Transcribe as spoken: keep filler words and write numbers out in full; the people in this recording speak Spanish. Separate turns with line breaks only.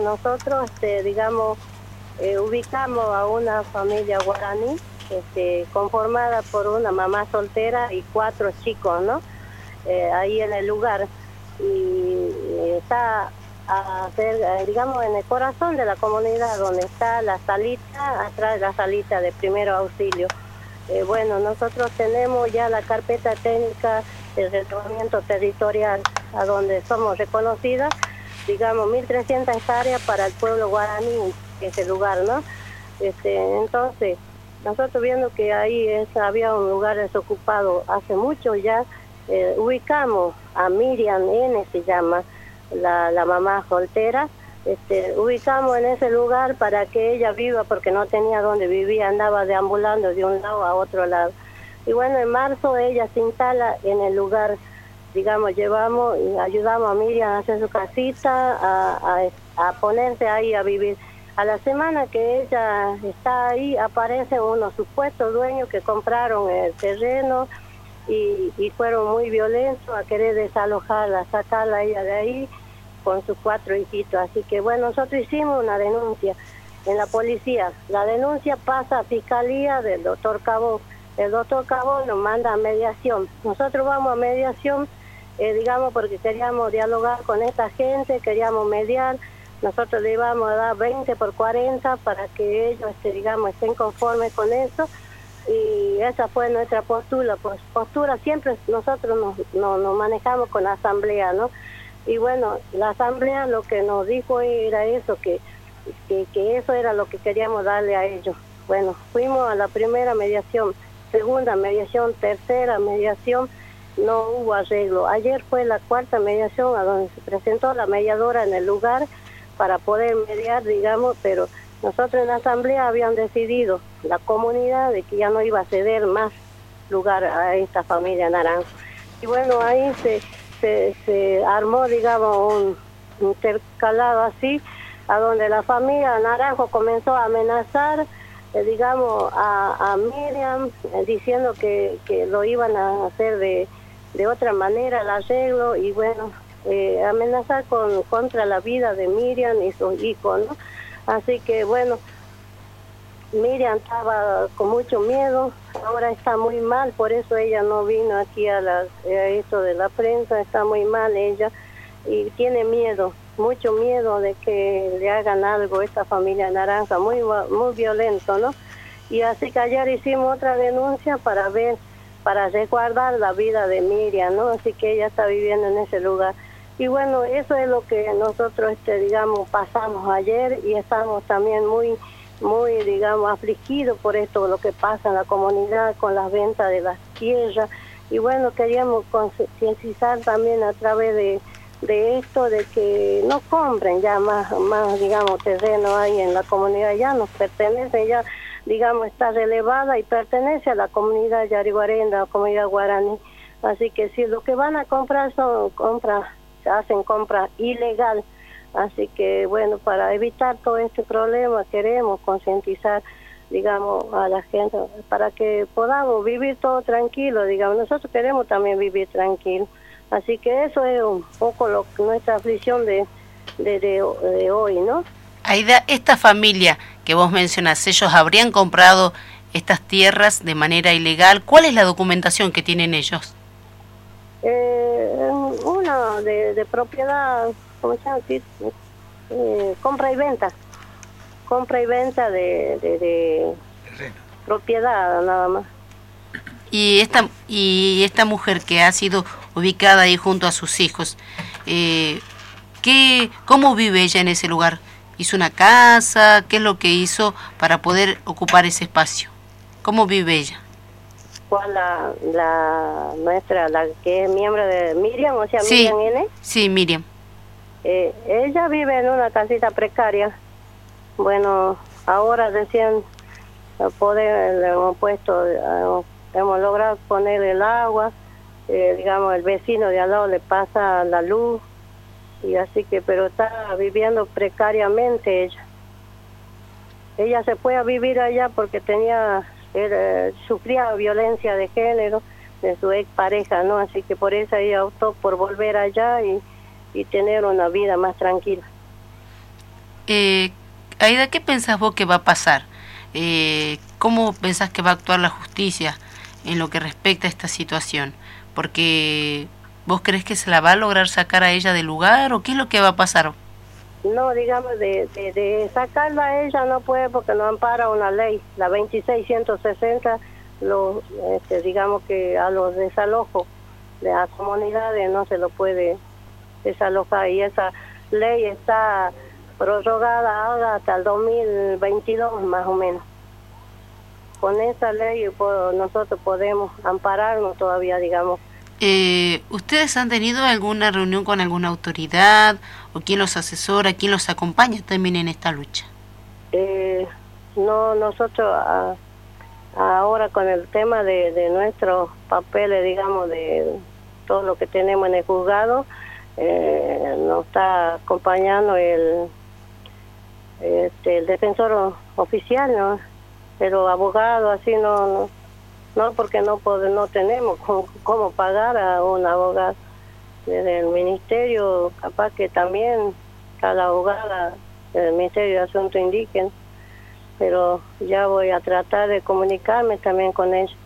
nosotros, este, digamos, eh, ubicamos a una familia guaraní, este, conformada por una mamá soltera y cuatro chicos, ¿no? Eh, ahí en el lugar. Y eh, está, a hacer, eh, digamos, en el corazón de la comunidad, donde está la salita, atrás de la salita de primero auxilio. Eh, bueno, nosotros tenemos ya la carpeta técnica de resolvimiento territorial, a donde somos reconocidas, digamos, mil trescientas hectáreas para el pueblo guaraní, ese lugar, ¿no? Este, entonces, nosotros viendo que ahí es, había un lugar desocupado hace mucho ya, eh, ubicamos a Miriam N, se llama, la, la mamá soltera, este, ubicamos en ese lugar para que ella viva, porque no tenía dónde vivir, andaba deambulando de un lado a otro lado. Y bueno, en marzo ella se instala en el lugar, digamos, llevamos y ayudamos a Miriam a hacer su casita, a, a, a ponerse ahí a vivir. A la semana que ella está ahí, aparecen unos supuestos dueños que compraron el terreno y, y fueron muy violentos a querer desalojarla, sacarla a ella de ahí con sus cuatro hijitos. Así que bueno, nosotros hicimos una denuncia en la policía. La denuncia pasa a Fiscalía del doctor Cabó. El doctor Cabó nos manda a mediación. Nosotros vamos a mediación, eh, digamos, porque queríamos dialogar con esta gente, queríamos mediar. Nosotros le íbamos a dar veinte por cuarenta para que ellos, este, digamos, estén conformes con eso. Y esa fue nuestra postura. Pues, postura siempre nosotros nos, nos, nos manejamos con la asamblea, ¿no? Y bueno, la asamblea lo que nos dijo era eso, que, que, que eso era lo que queríamos darle a ellos. Bueno, fuimos a la primera mediación, segunda mediación, tercera mediación, no hubo arreglo. Ayer fue la cuarta mediación a donde se presentó la mediadora en el lugar para poder mediar, digamos, pero nosotros en la asamblea habían decidido, la comunidad, de que ya no iba a ceder más lugar a esta familia Naranjo. Y bueno, ahí se... Se, se armó, digamos, un intercalado así, a donde la familia Naranjo comenzó a amenazar, eh, digamos, a, a Miriam, eh, diciendo que, que lo iban a hacer de, de otra manera, el arreglo, y bueno, eh, amenazar con contra la vida de Miriam y sus hijos, ¿no? Así que bueno, Miriam estaba con mucho miedo, ahora está muy mal, por eso ella no vino aquí a, la, a esto de la prensa, está muy mal ella y tiene miedo, mucho miedo de que le hagan algo a esta familia Naranja, muy, muy violento, ¿no? Y así que ayer hicimos otra denuncia para ver, para resguardar la vida de Miriam, ¿no? Así que ella está viviendo en ese lugar. Y bueno, eso es lo que nosotros, este, digamos, pasamos ayer y estamos también muy... muy, digamos, afligido por esto, lo que pasa en la comunidad con las ventas de las tierras. Y bueno, queríamos concientizar también a través de, de esto, de que no compren ya más, más, digamos, terreno ahí en la comunidad, ya nos pertenece, ya, digamos, está relevada y pertenece a la comunidad yariguarena, a la comunidad guaraní. Así que si lo que van a comprar son compras, se hacen compras ilegal. Así que, bueno, para evitar todo este problema queremos concientizar, digamos, a la gente para que podamos vivir todo tranquilo, digamos. Nosotros queremos también vivir tranquilo. Así que eso es un poco lo, nuestra aflicción de, de, de, de hoy, ¿no?
Aida, esta familia que vos mencionás, ellos habrían comprado estas tierras de manera ilegal. ¿Cuál es la documentación que tienen ellos?
Eh, una de, de propiedad... ¿cómo se llama? Eh, compra y venta, compra y venta de, de, de propiedad nada más.
Y esta y esta mujer que ha sido ubicada ahí junto a sus hijos, eh, ¿qué, cómo vive ella en ese lugar? ¿Hizo una casa? ¿Qué es lo que hizo para poder ocupar ese espacio? ¿Cómo vive ella?
¿Cuál la, la nuestra, la que es miembro de Miriam, o sea,
sí,
Miriam N?
Sí, Miriam.
Eh, ella vive en una casita precaria. Bueno, ahora recién poder, le hemos puesto, eh, hemos logrado poner el agua, eh, digamos, el vecino de al lado le pasa la luz, y así que, pero está viviendo precariamente ella. Ella se fue a vivir allá porque tenía, eh, sufría violencia de género de su expareja, ¿no? Así que por eso ella optó por volver allá y y tener una vida más tranquila.
Eh, Aida, ¿qué pensás vos que va a pasar? Eh, ¿Cómo pensás que va a actuar la justicia en lo que respecta a esta situación? Porque vos crees que se la va a lograr sacar a ella del lugar o qué es lo que va a pasar.
No, digamos, de, de, de sacarla a ella no puede porque no ampara una ley, la veintiséis ciento sesenta, lo, este, digamos que a los desalojos de las comunidades no se lo puede desalojar y esa ley está prorrogada ahora hasta el dos mil veintidós más o menos. Con esa ley pues, nosotros podemos ampararnos todavía, digamos.
Eh, ¿Ustedes han tenido alguna reunión con alguna autoridad o quién los asesora, quién los acompaña también en esta lucha?
Eh, no, nosotros a, ahora con el tema de, de nuestros papeles, digamos, de todo lo que tenemos en el juzgado, eh, nos está acompañando el, este, el defensor oficial, ¿no? Pero abogado así no... no No, porque no podemos, no tenemos cómo, cómo pagar a un abogado. Desde el ministerio, capaz que también está la abogada del Ministerio de Asuntos Indígenas, pero ya voy a tratar de comunicarme también con ella.